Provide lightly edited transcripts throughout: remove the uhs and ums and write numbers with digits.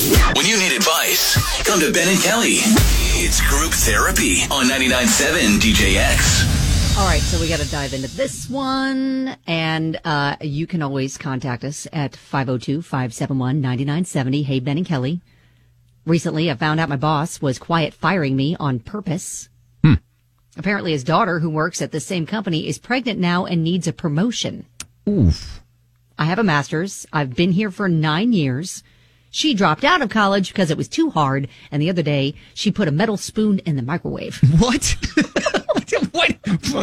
When you need advice, come to Ben and Kelly. It's Group Therapy on 99.7 DJX. All right, so we got to dive into this one. And you can always contact us at 502-571-9970. Hey, Ben and Kelly. Recently, I found out my boss was quiet firing me on purpose. Apparently, his daughter, who works at the same company, is pregnant now and needs a promotion. Oof. I have a master's. I've been here for 9 years. She dropped out of college because it was too hard. And the other day, she put a metal spoon in the microwave. What? What?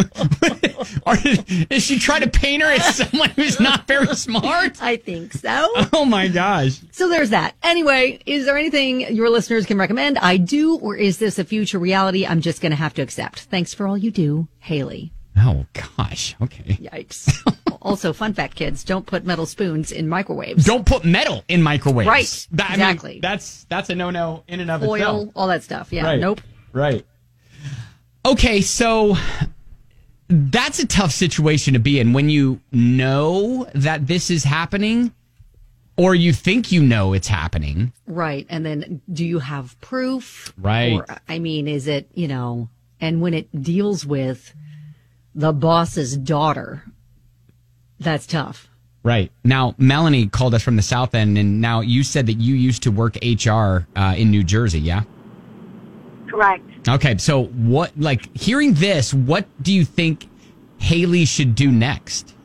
Is she trying to paint her as someone who's not very smart? I think so. Oh, my gosh. So there's that. Anyway, is there anything your listeners can recommend I do, or is this a future reality I'm just going to have to accept? Thanks for all you do, Haley. Oh, gosh. Okay. Yikes. Also, fun fact, kids, don't put metal spoons in microwaves. Don't put metal in microwaves. Right. Exactly. I mean, that's a no-no in and of Oil, itself. all that stuff. Yeah. Right. Nope. Right. Okay, so that's a tough situation to be in when you know that this is happening or you think you know it's happening. Right. And then do you have proof? Right. Or, I mean, is it, and when it deals with the boss's daughter, that's tough. Right. Now, Melanie called us from the South End, and now you said that you used to work HR in New Jersey, yeah? Correct. Okay, so hearing this, what do you think Haley should do next?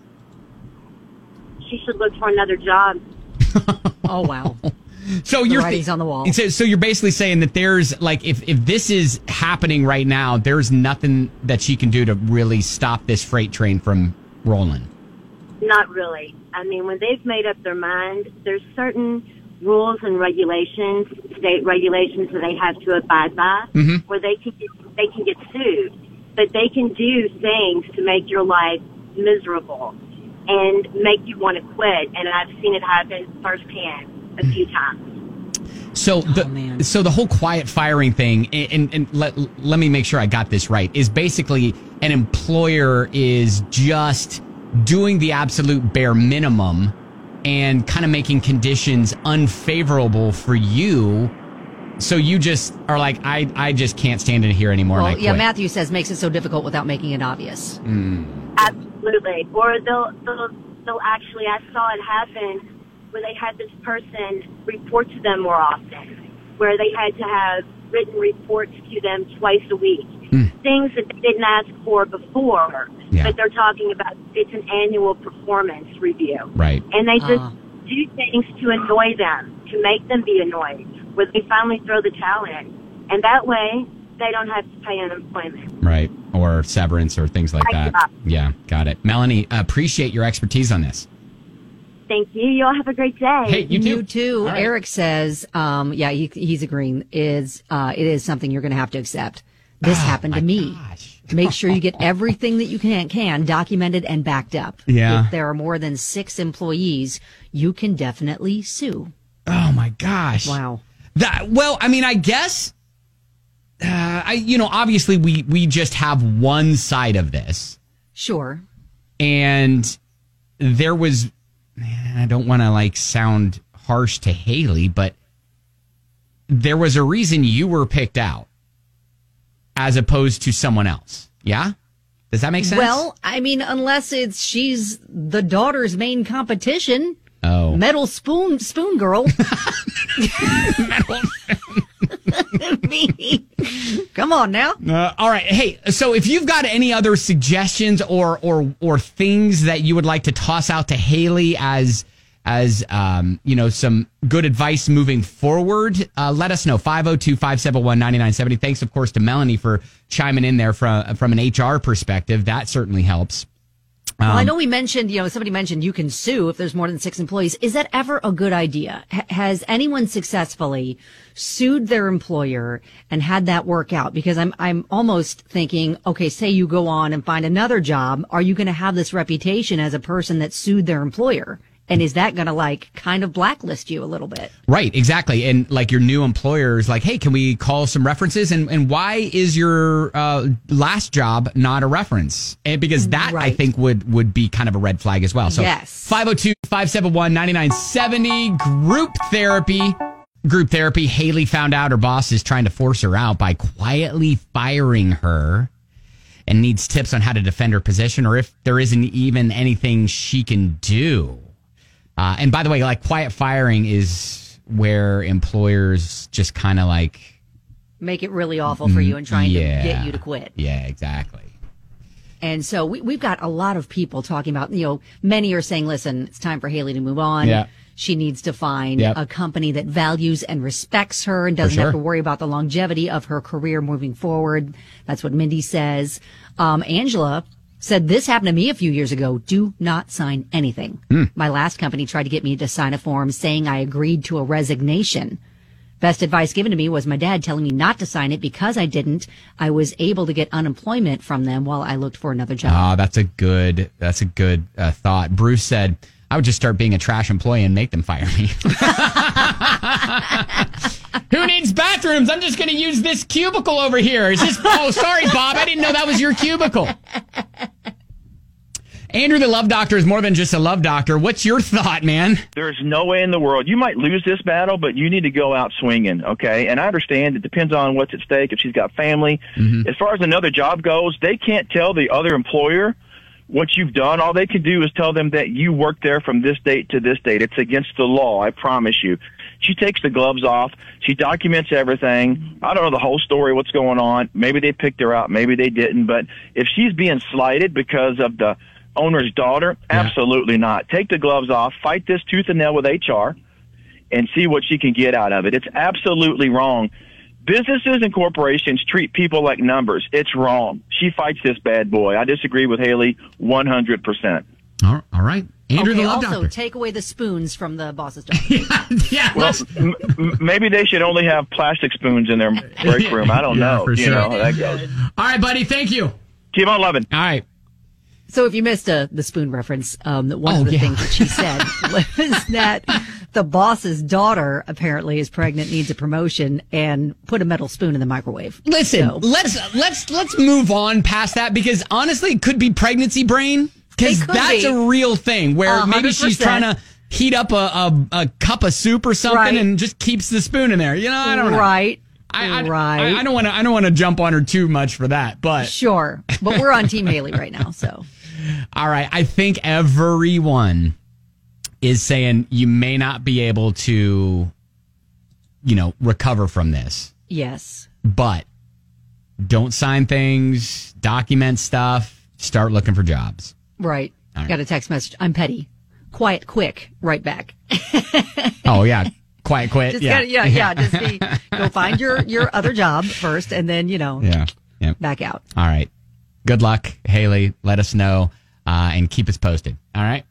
She should look for another job. Oh, wow. So the writing's on the wall. So you're basically saying that there's, if this is happening right now, there's nothing that she can do to really stop this freight train from rolling? Not really. I mean, when they've made up their mind, there's certain rules and regulations, state regulations that they have to abide by, where they can get sued. But they can do things to make your life miserable and make you want to quit. And I've seen it happen firsthand a few times. So the whole quiet firing thing, and let me make sure I got this right, is basically an employer is just doing the absolute bare minimum and kind of making conditions unfavorable for you. So you just are like, I just can't stand it here anymore. Well, yeah, Matthew says makes it so difficult without making it obvious. Absolutely. Or they'll actually, I saw it happen where they had this person report to them more often, where they had to have written reports to them twice a week. Things that they didn't ask for before, but they're talking about it's an annual performance review. Right. And they just do things to annoy them, to make them be annoyed, where they finally throw the towel in. And that way, they don't have to pay unemployment. Right. Or severance or things like that. Yeah, got it. Melanie, appreciate your expertise on this. Thank you. You all have a great day. Hey, you too. Right. Eric says, he's agreeing, it is something you're going to have to accept. This happened to me. Gosh. Make sure you get everything that you can documented and backed up. Yeah. If there are more than 6 employees, you can definitely sue. Oh my gosh. Wow. I guess, obviously we just have one side of this. Sure. And there was, I don't want to sound harsh to Haley, but there was a reason you were picked out as opposed to someone else. Yeah? Does that make sense? Well, I mean, unless she's the daughter's main competition. Oh. Metal spoon girl. Metal Come on now. All right. Hey, so if you've got any other suggestions or things that you would like to toss out to Haley as some good advice moving forward, let us know. 502-571-9970. Thanks, of course, to Melanie for chiming in there from an HR perspective. That certainly helps. Well, I know we mentioned, somebody mentioned you can sue if there's more than 6 employees. Is that ever a good idea? Has anyone successfully sued their employer and had that work out? Because I'm almost thinking, okay, say you go on and find another job. Are you going to have this reputation as a person that sued their employer? And is that going to kind of blacklist you a little bit? Right, exactly. And your new employer is like, hey, can we call some references? And why is your last job not a reference? And because that, I think, would be kind of a red flag as well. So yes. 502-571-9970, group therapy. Group therapy, Haley found out her boss is trying to force her out by quietly firing her and needs tips on how to defend her position or if there isn't even anything she can do. And by the way, like quiet firing is where employers just kind of like make it really awful for you and trying to get you to quit. Yeah, exactly. And so we've got a lot of people talking about, many are saying, listen, it's time for Haley to move on. Yeah. She needs to find a company that values and respects her and doesn't have to worry about the longevity of her career moving forward. That's what Mindy says. Angela said, this happened to me a few years ago. Do not sign anything. My last company tried to get me to sign a form saying I agreed to a resignation. Best advice given to me was my dad telling me not to sign it because I didn't. I was able to get unemployment from them while I looked for another job. Oh, that's a good thought. Bruce said, I would just start being a trash employee and make them fire me. Who needs bathrooms? I'm just going to use this cubicle over here. Is this? Oh, sorry, Bob. I didn't know that was your cubicle. Andrew, the love doctor, is more than just a love doctor. What's your thought, man? There's no way in the world. You might lose this battle, but you need to go out swinging, okay? And I understand it depends on what's at stake, if she's got family. As far as another job goes, they can't tell the other employer what you've done. All they can do is tell them that you worked there from this date to this date. It's against the law, I promise you. She takes the gloves off. She documents everything. I don't know the whole story, what's going on. Maybe they picked her out. Maybe they didn't. But if she's being slighted because of the owner's daughter, absolutely not. Take the gloves off. Fight this tooth and nail with HR and see what she can get out of it. It's absolutely wrong. Businesses and corporations treat people like numbers. It's wrong. She fights this bad boy. I disagree with Haley 100%. All right. Andrew, okay, the love also, doctor. take away the spoons from the boss's daughter. Well, maybe they should only have plastic spoons in their break room. I don't know. For sure. You know how that goes. All right, buddy. Thank you. Keep on loving. All right. So if you missed the spoon reference, one of the things that she said was that the boss's daughter apparently is pregnant, needs a promotion, and put a metal spoon in the microwave. Listen, let's move on past that because honestly, it could be pregnancy brain because that's a real thing where maybe she's trying to heat up a cup of soup or something and just keeps the spoon in there. I don't know. Right. I don't want to jump on her too much for that, but sure. But we're on Team Haley right now, so. All right. I think everyone is saying you may not be able to, recover from this. Yes. But don't sign things, document stuff, start looking for jobs. Right. Got a text message. I'm petty. Quiet, quick. Right back. Oh, yeah. Quiet, quit. Just go find your other job first and then, back out. All right. Good luck, Haley. Let us know and keep us posted. All right.